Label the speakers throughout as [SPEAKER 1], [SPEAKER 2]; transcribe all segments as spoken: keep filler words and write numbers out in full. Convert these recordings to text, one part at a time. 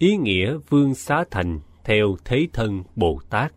[SPEAKER 1] Ý nghĩa Vương Xá Thành theo Thế Thân Bồ Tát.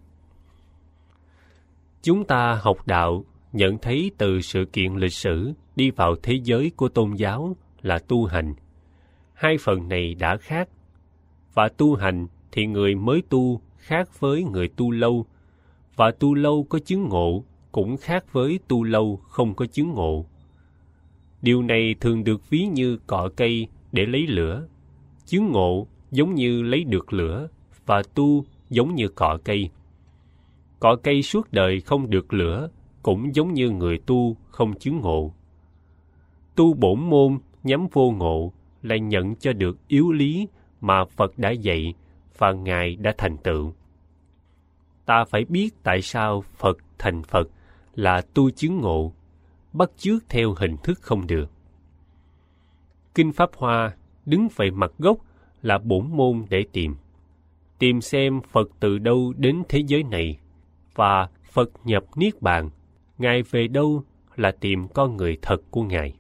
[SPEAKER 1] Chúng ta học đạo nhận thấy từ sự kiện lịch sử đi vào thế giới của tôn giáo là tu hành. Hai phần này đã khác. Và tu hành thì người mới tu khác với người tu lâu, và tu lâu có chứng ngộ cũng khác với tu lâu không có chứng ngộ. Điều này thường được ví như cọ cây để lấy lửa. Chứng ngộ giống như lấy được lửa, và tu giống như cọ cây. Cọ cây suốt đời không được lửa, cũng giống như người tu không chứng ngộ. Tu bổn môn nhắm vô ngộ là nhận cho được yếu lý mà Phật đã dạy và Ngài đã thành tựu. Ta phải biết tại sao Phật thành Phật là tu chứng ngộ, bắt chước theo hình thức không được. Kinh Pháp Hoa đứng về mặt gốc là bổn môn để tìm. Tìm xem Phật từ đâu đến thế giới này, và Phật nhập Niết Bàn, Ngài về đâu là tìm con người thật của Ngài.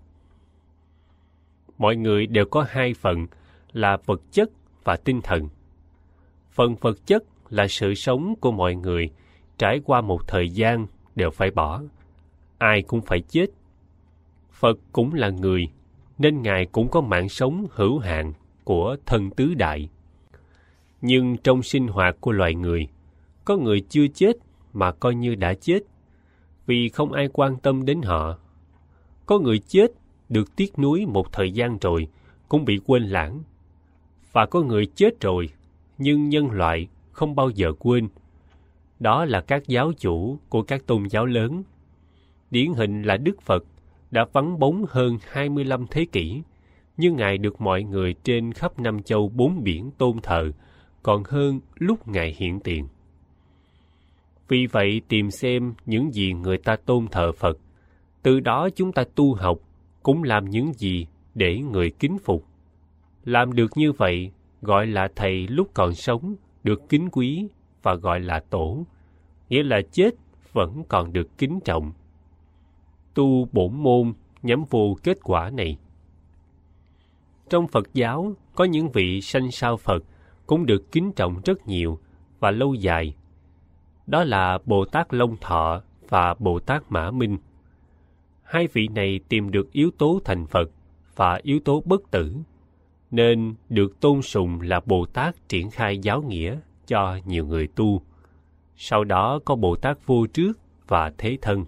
[SPEAKER 1] Mọi người đều có hai phần là vật chất và tinh thần. Phần vật chất là sự sống của mọi người, trải qua một thời gian đều phải bỏ. Ai cũng phải chết. Phật cũng là người, nên Ngài cũng có mạng sống hữu hạn của thân tứ đại. Nhưng trong sinh hoạt của loài người, có người chưa chết mà coi như đã chết, vì không ai quan tâm đến họ. Có người chết được tiếc nuối một thời gian rồi cũng bị quên lãng. Và có người chết rồi, nhưng nhân loại không bao giờ quên. Đó là các giáo chủ của các tôn giáo lớn. Điển hình là Đức Phật đã vắng bóng hơn hai mươi lăm thế kỷ, nhưng Ngài được mọi người trên khắp năm châu bốn biển tôn thờ, còn hơn lúc Ngài hiện tiền. Vì vậy tìm xem những gì người ta tôn thờ Phật, từ đó chúng ta tu học, cũng làm những gì để người kính phục. Làm được như vậy gọi là thầy lúc còn sống, được kính quý, và gọi là tổ, nghĩa là chết vẫn còn được kính trọng. Tu bổn môn nhắm vô kết quả này. Trong Phật giáo có những vị sanh sau Phật cũng được kính trọng rất nhiều và lâu dài. Đó là Bồ Tát Long Thọ và Bồ Tát Mã Minh. Hai vị này tìm được yếu tố thành Phật và yếu tố bất tử, nên được tôn sùng là Bồ Tát triển khai giáo nghĩa cho nhiều người tu. Sau đó có Bồ Tát Vô Trước và Thế Thân.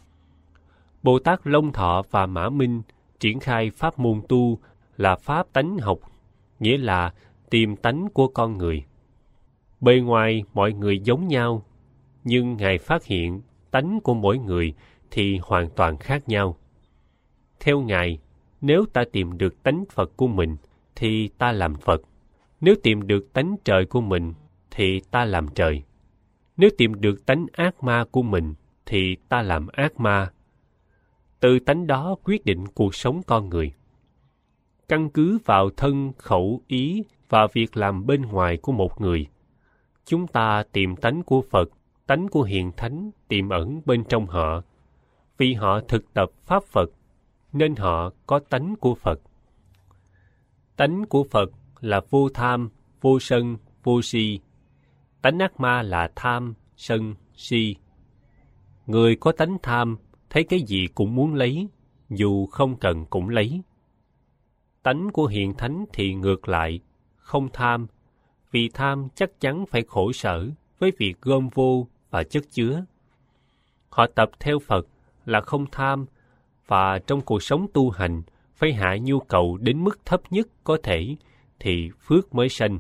[SPEAKER 1] Bồ Tát Long Thọ và Mã Minh triển khai pháp môn tu là pháp tánh học, nghĩa là tìm tánh của con người. Bề ngoài mọi người giống nhau, nhưng Ngài phát hiện tánh của mỗi người thì hoàn toàn khác nhau. Theo Ngài, nếu ta tìm được tánh Phật của mình, thì ta làm Phật. Nếu tìm được tánh trời của mình, thì ta làm trời. Nếu tìm được tánh ác ma của mình, thì ta làm ác ma. Từ tánh đó quyết định cuộc sống con người. Căn cứ vào thân, khẩu, ý và việc làm bên ngoài của một người, chúng ta tìm tánh của Phật, tánh của Hiền Thánh tiềm ẩn bên trong họ. Vì họ thực tập Pháp Phật, nên họ có tánh của Phật. Tánh của Phật là vô tham, vô sân, vô si. Tánh ác ma là tham, sân, si. Người có tánh tham, thấy cái gì cũng muốn lấy, dù không cần cũng lấy. Tánh của Hiền Thánh thì ngược lại, không tham, vì tham chắc chắn phải khổ sở với việc gom vô và chất chứa. Họ tập theo Phật là không tham, và trong cuộc sống tu hành phải hạ nhu cầu đến mức thấp nhất có thể, thì phước mới sanh.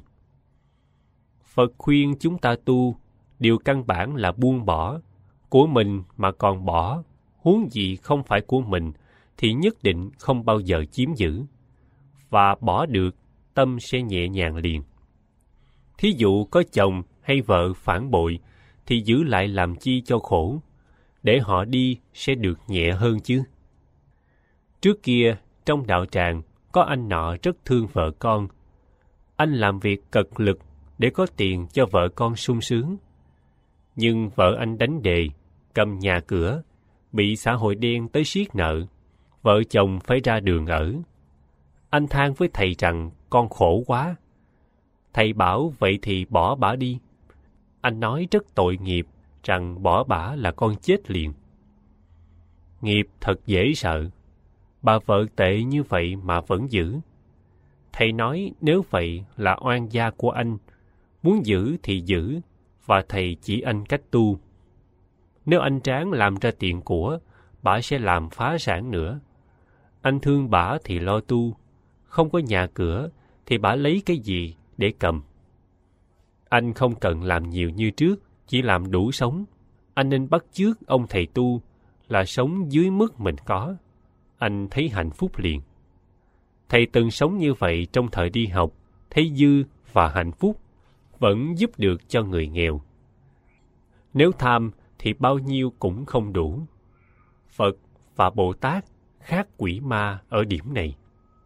[SPEAKER 1] Phật khuyên chúng ta tu, điều căn bản là buông bỏ. Của mình mà còn bỏ, huống gì không phải của mình, thì nhất định không bao giờ chiếm giữ. Và bỏ được, tâm sẽ nhẹ nhàng liền. Thí dụ có chồng hay vợ phản bội, thì giữ lại làm chi cho khổ, để họ đi sẽ được nhẹ hơn chứ. Trước kia, trong đạo tràng, có anh nọ rất thương vợ con. Anh làm việc cật lực để có tiền cho vợ con sung sướng. Nhưng vợ anh đánh đề, cầm nhà cửa, bị xã hội đen tới siết nợ, vợ chồng phải ra đường ở. Anh than với thầy rằng con khổ quá. Thầy bảo vậy thì bỏ bả đi. Anh nói rất tội nghiệp, rằng bỏ bả là con chết liền. Nghiệp thật dễ sợ. Bà vợ tệ như vậy mà vẫn giữ. Thầy nói nếu vậy là oan gia của anh, muốn giữ thì giữ, và thầy chỉ anh cách tu. Nếu anh ráng làm ra tiền của, bả sẽ làm phá sản nữa. Anh thương bả thì lo tu, không có nhà cửa thì bả lấy cái gì để cầm. Anh không cần làm nhiều như trước, chỉ làm đủ sống. Anh nên bắt chước ông thầy tu là sống dưới mức mình có. Anh thấy hạnh phúc liền. Thầy từng sống như vậy trong thời đi học, thấy dư và hạnh phúc, vẫn giúp được cho người nghèo. Nếu tham thì bao nhiêu cũng không đủ. Phật và Bồ Tát khác quỷ ma ở điểm này.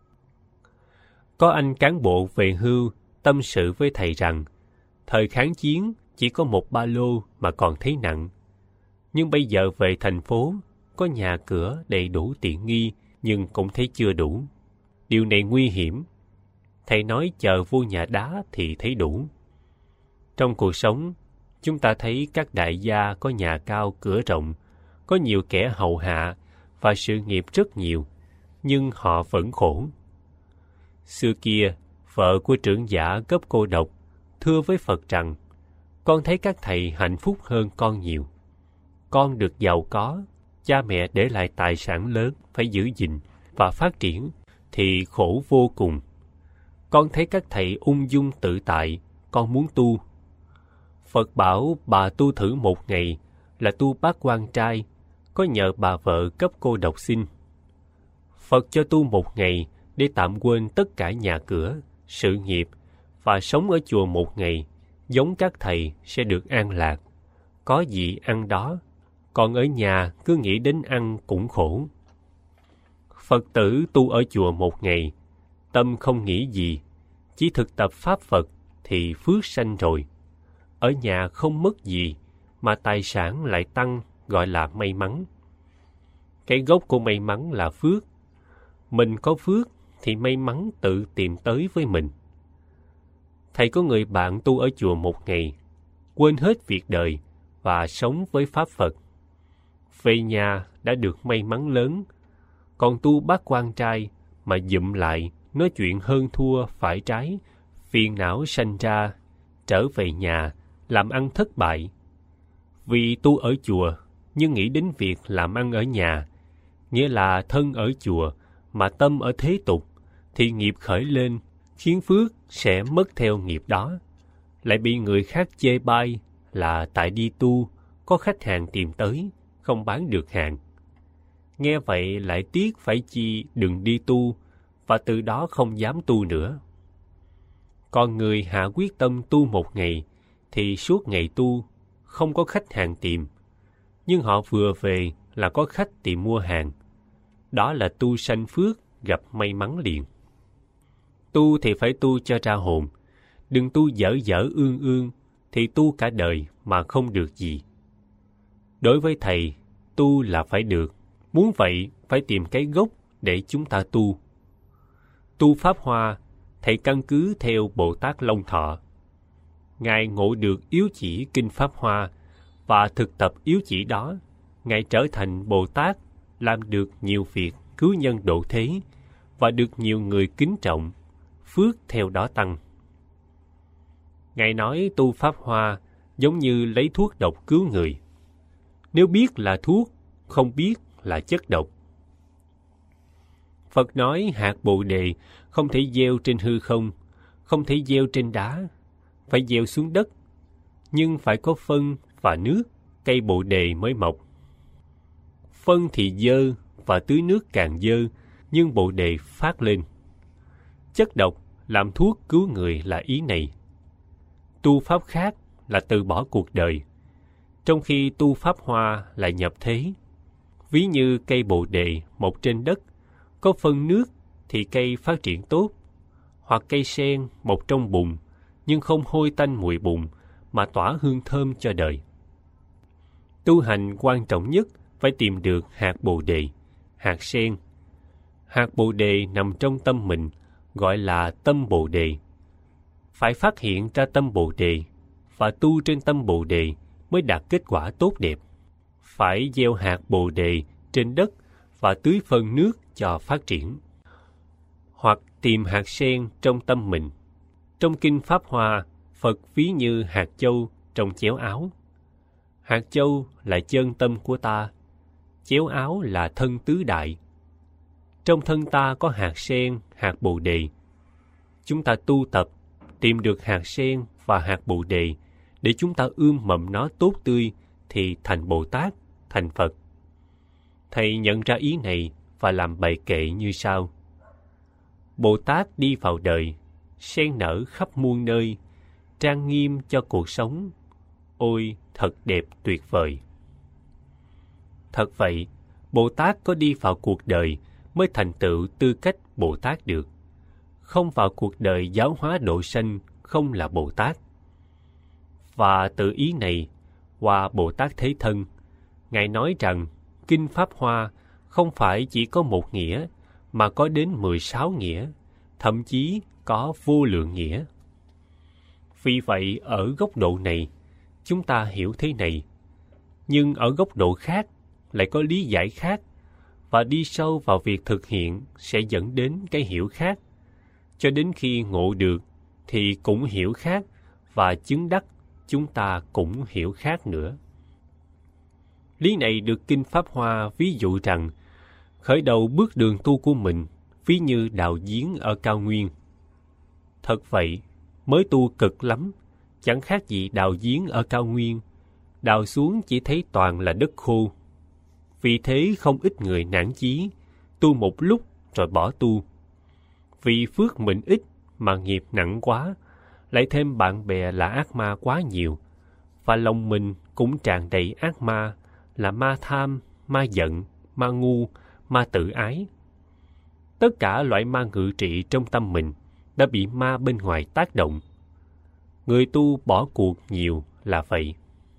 [SPEAKER 1] Có anh cán bộ về hưu tâm sự với thầy rằng, thời kháng chiến chỉ có một ba lô mà còn thấy nặng. Nhưng bây giờ về thành phố, có nhà cửa đầy đủ tiện nghi nhưng cũng thấy chưa đủ. Điều này nguy hiểm. Thầy nói chờ vô nhà đá thì thấy đủ. Trong cuộc sống, chúng ta thấy các đại gia có nhà cao cửa rộng, có nhiều kẻ hầu hạ và sự nghiệp rất nhiều, nhưng họ vẫn khổ. Xưa kia, vợ của trưởng giả cấp cô độc thưa với Phật rằng, con thấy các thầy hạnh phúc hơn con nhiều. Con được giàu có, cha mẹ để lại tài sản lớn phải giữ gìn và phát triển, thì khổ vô cùng. Con thấy các thầy ung dung tự tại, con muốn tu. Phật bảo bà tu thử một ngày là tu bát quan trai, có nhờ bà vợ cấp cô độc xin. Phật cho tu một ngày để tạm quên tất cả nhà cửa, sự nghiệp và sống ở chùa một ngày, giống các thầy sẽ được an lạc. Có gì ăn đó, còn ở nhà cứ nghĩ đến ăn cũng khổ. Phật tử tu ở chùa một ngày, tâm không nghĩ gì, chỉ thực tập Pháp Phật thì phước sanh rồi. Ở nhà không mất gì, mà tài sản lại tăng, gọi là may mắn. Cái gốc của may mắn là phước. Mình có phước thì may mắn tự tìm tới với mình. Thầy có người bạn tu ở chùa một ngày, quên hết việc đời và sống với Pháp Phật. Về nhà đã được may mắn lớn, còn tu bát quan trai mà dụm lại nói chuyện hơn thua phải trái, phiền não sanh ra, trở về nhà làm ăn thất bại. Vì tu ở chùa nhưng nghĩ đến việc làm ăn ở nhà, nghĩa là thân ở chùa mà tâm ở thế tục, thì nghiệp khởi lên khiến phước sẽ mất theo nghiệp đó, lại bị người khác chê bai là tại đi tu có khách hàng tìm tới, không bán được hàng. Nghe vậy lại tiếc phải chi đừng đi tu, và từ đó không dám tu nữa. Còn người hạ quyết tâm tu một ngày, thì suốt ngày tu, không có khách hàng tìm, nhưng họ vừa về là có khách tìm mua hàng. Đó là tu sanh phước, gặp may mắn liền. Tu thì phải tu cho ra hồn, đừng tu dở dở ương ương, thì tu cả đời mà không được gì. Đối với thầy, tu là phải được, muốn vậy phải tìm cái gốc để chúng ta tu. Tu Pháp Hoa, thầy căn cứ theo Bồ Tát Long Thọ. Ngài ngộ được yếu chỉ Kinh Pháp Hoa, và thực tập yếu chỉ đó, Ngài trở thành Bồ Tát, làm được nhiều việc cứu nhân độ thế, và được nhiều người kính trọng, phước theo đó tăng. Ngài nói tu Pháp Hoa giống như lấy thuốc độc cứu người. Nếu biết là thuốc, không biết là chất độc. Phật nói hạt Bồ Đề không thể gieo trên hư không, không thể gieo trên đá, phải gieo xuống đất, nhưng phải có phân và nước, cây Bồ Đề mới mọc. Phân thì dơ và tưới nước càng dơ, nhưng Bồ Đề phát lên. Chất độc làm thuốc cứu người là ý này. Tu Pháp khác là từ bỏ cuộc đời, trong khi tu Pháp Hoa là nhập thế. Ví như cây Bồ Đề mọc trên đất, có phân nước thì cây phát triển tốt, hoặc cây sen mọc trong bùn, nhưng không hôi tanh mùi bùn, mà tỏa hương thơm cho đời. Tu hành quan trọng nhất phải tìm được hạt Bồ Đề, hạt sen. Hạt Bồ Đề nằm trong tâm mình, gọi là tâm Bồ Đề. Phải phát hiện ra tâm Bồ Đề và tu trên tâm Bồ Đề mới đạt kết quả tốt đẹp. Phải gieo hạt Bồ Đề trên đất và tưới phân nước cho phát triển. Hoặc tìm hạt sen trong tâm mình. Trong Kinh Pháp Hoa, Phật ví như hạt châu trong chéo áo. Hạt châu là chân tâm của ta, chéo áo là thân tứ đại. Trong thân ta có hạt sen, hạt Bồ Đề. Chúng ta tu tập, tìm được hạt sen và hạt Bồ Đề để chúng ta ươm mầm nó tốt tươi thì thành Bồ Tát, thành Phật. Thầy nhận ra ý này và làm bài kệ như sau. Bồ Tát đi vào đời, sen nở khắp muôn nơi, trang nghiêm cho cuộc sống. Ôi, thật đẹp tuyệt vời! Thật vậy, Bồ Tát có đi vào cuộc đời mới thành tựu tư cách Bồ Tát được. Không vào cuộc đời giáo hóa độ sanh không là Bồ Tát. Và từ ý này, qua Bồ Tát Thế Thân, Ngài nói rằng Kinh Pháp Hoa không phải chỉ có một nghĩa, mà có đến mười sáu nghĩa, thậm chí có vô lượng nghĩa. Vì vậy, ở góc độ này, chúng ta hiểu thế này, nhưng ở góc độ khác lại có lý giải khác, và đi sâu vào việc thực hiện sẽ dẫn đến cái hiểu khác. Cho đến khi ngộ được thì cũng hiểu khác, và chứng đắc chúng ta cũng hiểu khác nữa. Lý này được Kinh Pháp Hoa ví dụ rằng, khởi đầu bước đường tu của mình ví như đào giếng ở cao nguyên. Thật vậy, mới tu cực lắm, chẳng khác gì đào giếng ở cao nguyên, đào xuống chỉ thấy toàn là đất khô. Vì thế không ít người nản chí, tu một lúc rồi bỏ tu. Vì phước mình ít mà nghiệp nặng quá, lại thêm bạn bè là ác ma quá nhiều, và lòng mình cũng tràn đầy ác ma, là ma tham, ma giận, ma ngu, ma tự ái. Tất cả loại ma ngự trị trong tâm mình đã bị ma bên ngoài tác động. Người tu bỏ cuộc nhiều là vậy.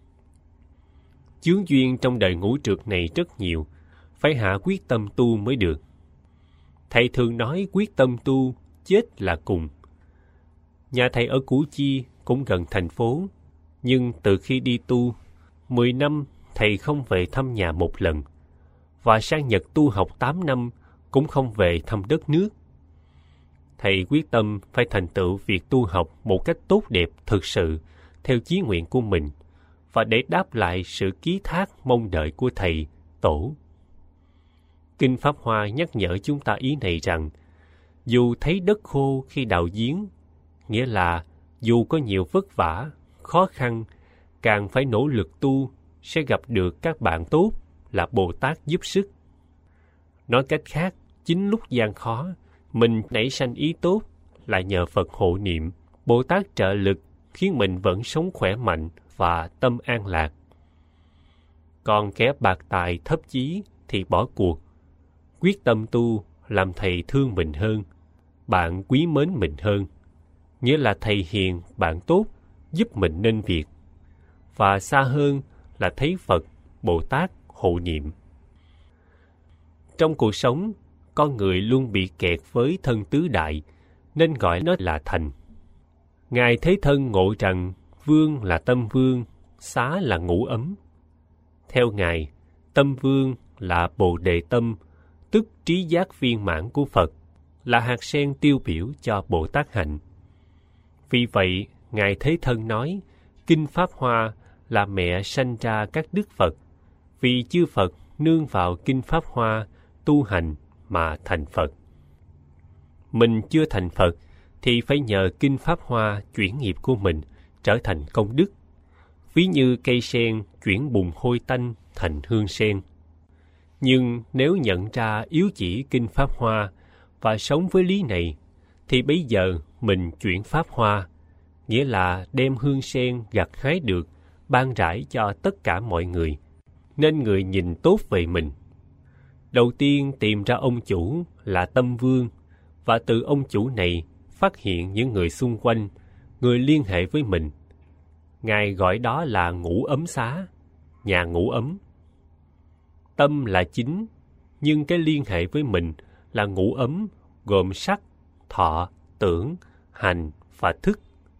[SPEAKER 1] Chướng duyên trong đời ngũ trược này rất nhiều, phải hạ quyết tâm tu mới được. Thầy thường nói quyết tâm tu, chết là cùng. Nhà thầy ở Củ Chi cũng gần thành phố, nhưng từ khi đi tu, mười năm thầy không về thăm nhà một lần, và sang Nhật tu học tám năm cũng không về thăm đất nước. Thầy quyết tâm phải thành tựu việc tu học một cách tốt đẹp thực sự, theo chí nguyện của mình, và để đáp lại sự ký thác mong đợi của thầy, tổ. Kinh Pháp Hoa nhắc nhở chúng ta ý này rằng, dù thấy đất khô khi đào giếng, nghĩa là dù có nhiều vất vả, khó khăn, càng phải nỗ lực tu, sẽ gặp được các bạn tốt là Bồ Tát giúp sức. Nói cách khác, chính lúc gian khó, mình nảy sanh ý tốt là nhờ Phật hộ niệm, Bồ Tát trợ lực khiến mình vẫn sống khỏe mạnh và tâm an lạc. Còn kẻ bạc tài thấp chí thì bỏ cuộc. Quyết tâm tu làm thầy thương mình hơn, bạn quý mến mình hơn, nghĩa là thầy hiền, bạn tốt, giúp mình nên việc. Và xa hơn là thấy Phật, Bồ Tát hộ niệm. Trong cuộc sống, con người luôn bị kẹt với thân tứ đại, nên gọi nó là thành. Ngài Thế Thân ngộ rằng vương là tâm vương, xá là ngũ ấm. Theo Ngài, tâm vương là Bồ Đề tâm, tức trí giác viên mãn của Phật, là hạt sen tiêu biểu cho Bồ Tát hạnh. Vì vậy, Ngài Thế Thân nói, Kinh Pháp Hoa là mẹ sanh ra các đức Phật, vì chư Phật nương vào Kinh Pháp Hoa tu hành mà thành Phật. Mình chưa thành Phật thì phải nhờ Kinh Pháp Hoa chuyển nghiệp của mình trở thành công đức, ví như cây sen chuyển bùn hôi tanh thành hương sen. Nhưng nếu nhận ra yếu chỉ Kinh Pháp Hoa và sống với lý này, thì bây giờ mình chuyển Pháp Hoa, nghĩa là đem hương sen gặt hái được, ban rải cho tất cả mọi người, nên người nhìn tốt về mình. Đầu tiên tìm ra ông chủ là tâm vương, và từ ông chủ này phát hiện những người xung quanh, người liên hệ với mình. Ngài gọi đó là ngũ ấm xá, nhà ngũ ấm. Tâm là chính, nhưng cái liên hệ với mình là ngũ ấm, gồm sắc, thọ, tưởng, hành và thức,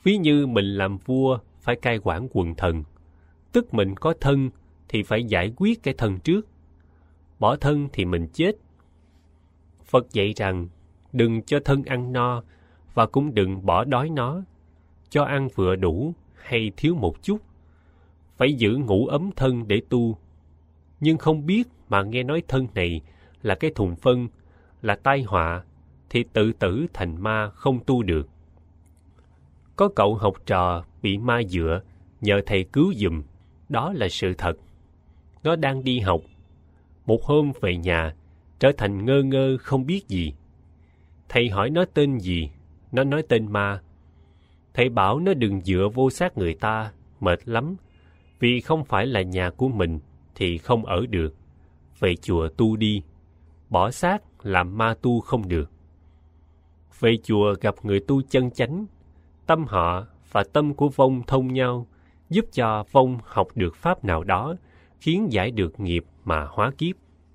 [SPEAKER 1] Ví như mình làm vua phải cai quản quần thần, tức mình có thân thì phải giải quyết cái thân trước, bỏ thân thì mình chết. Phật dạy rằng đừng cho thân ăn no và cũng đừng bỏ đói nó, cho ăn vừa đủ hay thiếu một chút, phải giữ ngủ ấm thân để tu. Nhưng không biết mà nghe nói thân này là cái thùng phân, là tai họa, thì tự tử thành ma không tu được. Có cậu học trò bị ma dựa, nhờ thầy cứu giùm, đó là sự thật. Nó đang đi học, một hôm về nhà, trở thành ngơ ngơ không biết gì. Thầy hỏi nó tên gì, nó nói tên ma. Thầy bảo nó đừng dựa vô xác người ta, mệt lắm, vì không phải là nhà của mình thì không ở được. Về chùa tu đi, bỏ xác làm ma tu không được. Về chùa gặp người tu chân chánh, tâm họ và tâm của vong thông nhau, giúp cho vong học được pháp nào đó, khiến giải được nghiệp mà hóa kiếp.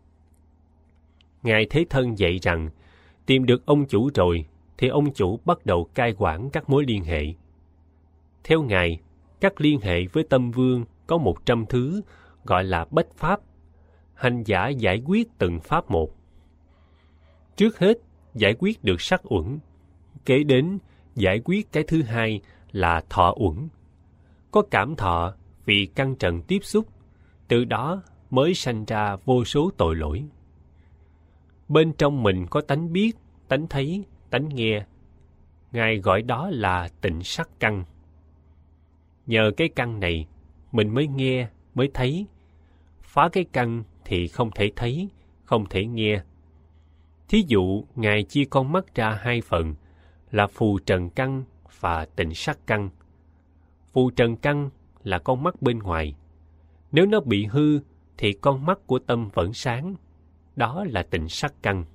[SPEAKER 1] Ngài Thế Thân dạy rằng, tìm được ông chủ rồi, thì ông chủ bắt đầu cai quản các mối liên hệ. Theo Ngài, các liên hệ với tâm vương có một trăm thứ, gọi là bách pháp. Hành giả giải quyết từng pháp một. Trước hết, giải quyết được sắc uẩn. Kế đến, giải quyết cái thứ hai là thọ uẩn. Có cảm thọ vì căn trần tiếp xúc, từ đó mới sanh ra vô số tội lỗi. Bên trong mình có tánh biết, tánh thấy, tánh nghe. Ngài gọi đó là tịnh sắc căn. Nhờ cái căn này, mình mới nghe, mới thấy. Phá cái căn thì không thể thấy, không thể nghe. Thí dụ, Ngài chia con mắt ra hai phần, là phù trần căn và tịnh sắc căn. Phù trần căn là con mắt bên ngoài. Nếu nó bị hư, thì con mắt của tâm vẫn sáng. Đó là tịnh sắc căn.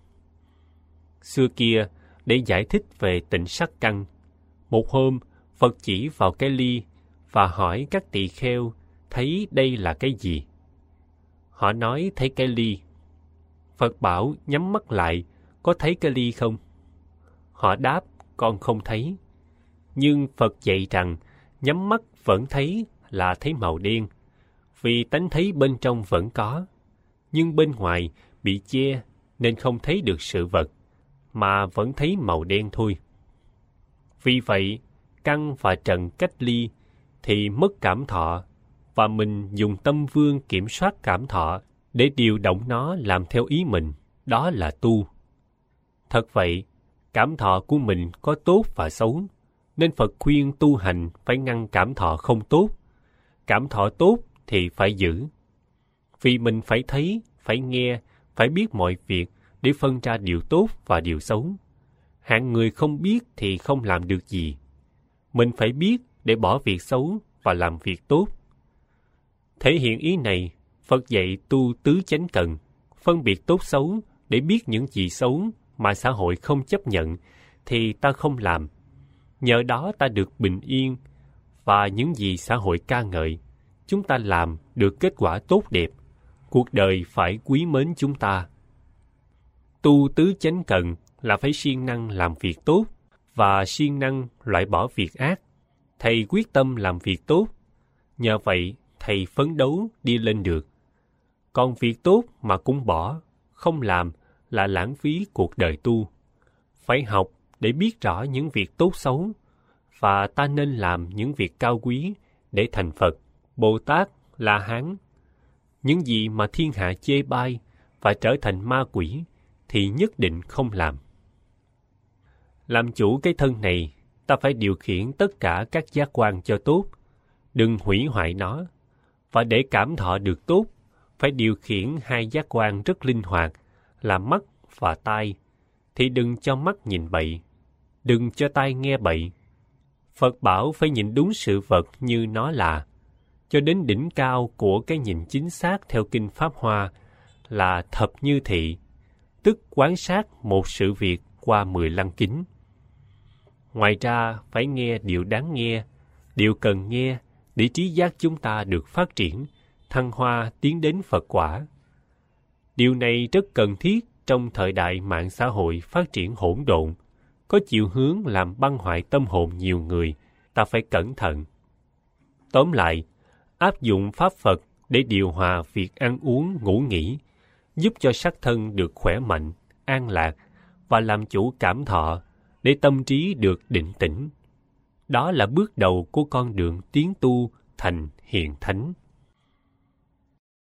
[SPEAKER 1] Xưa kia, để giải thích về tịnh sắc căn, một hôm, Phật chỉ vào cái ly và hỏi các tỳ kheo thấy đây là cái gì. Họ nói thấy cái ly. Phật bảo nhắm mắt lại, có thấy cái ly không? Họ đáp, con không thấy. Nhưng Phật dạy rằng, nhắm mắt vẫn thấy là thấy màu đen, vì tánh thấy bên trong vẫn có, nhưng bên ngoài bị che nên không thấy được sự vật, mà vẫn thấy màu đen thôi. Vì vậy, căn và trần cách ly thì mất cảm thọ, và mình dùng tâm vương kiểm soát cảm thọ để điều động nó làm theo ý mình, đó là tu. Thật vậy, cảm thọ của mình có tốt và xấu, nên Phật khuyên tu hành phải ngăn cảm thọ không tốt. Cảm thọ tốt thì phải giữ. Vì mình phải thấy, phải nghe, phải biết mọi việc để phân ra điều tốt và điều xấu. Hạng người không biết thì không làm được gì. Mình phải biết để bỏ việc xấu và làm việc tốt. Thể hiện ý này, Phật dạy tu tứ chánh cần, phân biệt tốt xấu để biết những gì xấu mà xã hội không chấp nhận thì ta không làm. Nhờ đó ta được bình yên, và những gì xã hội ca ngợi, chúng ta làm được kết quả tốt đẹp. Cuộc đời phải quý mến chúng ta. Tu tứ chánh cần là phải siêng năng làm việc tốt và siêng năng loại bỏ việc ác. Thầy quyết tâm làm việc tốt, nhờ vậy thầy phấn đấu đi lên được. Còn việc tốt mà cũng bỏ, không làm là lãng phí cuộc đời tu. Phải học để biết rõ những việc tốt xấu, và ta nên làm những việc cao quý để thành Phật, Bồ Tát, La Hán. Những gì mà thiên hạ chê bai và trở thành ma quỷ thì nhất định không làm. Làm chủ cái thân này, ta phải điều khiển tất cả các giác quan cho tốt, đừng hủy hoại nó. Và để cảm thọ được tốt, phải điều khiển hai giác quan rất linh hoạt là mắt và tai, thì đừng cho mắt nhìn bậy, đừng cho tai nghe bậy. Phật bảo phải nhìn đúng sự vật như nó là, cho đến đỉnh cao của cái nhìn chính xác theo Kinh Pháp Hoa là thập như thị, tức quán sát một sự việc qua mười lăng kính. Ngoài ra, phải nghe điều đáng nghe, điều cần nghe để trí giác chúng ta được phát triển, thăng hoa tiến đến Phật quả. Điều này rất cần thiết trong thời đại mạng xã hội phát triển hỗn độn, có chiều hướng làm băng hoại tâm hồn nhiều người, ta phải cẩn thận. Tóm lại, áp dụng pháp Phật để điều hòa việc ăn uống, ngủ nghỉ, giúp cho sắc thân được khỏe mạnh, an lạc và làm chủ cảm thọ để tâm trí được định tĩnh. Đó là bước đầu của con đường tiến tu thành hiền thánh.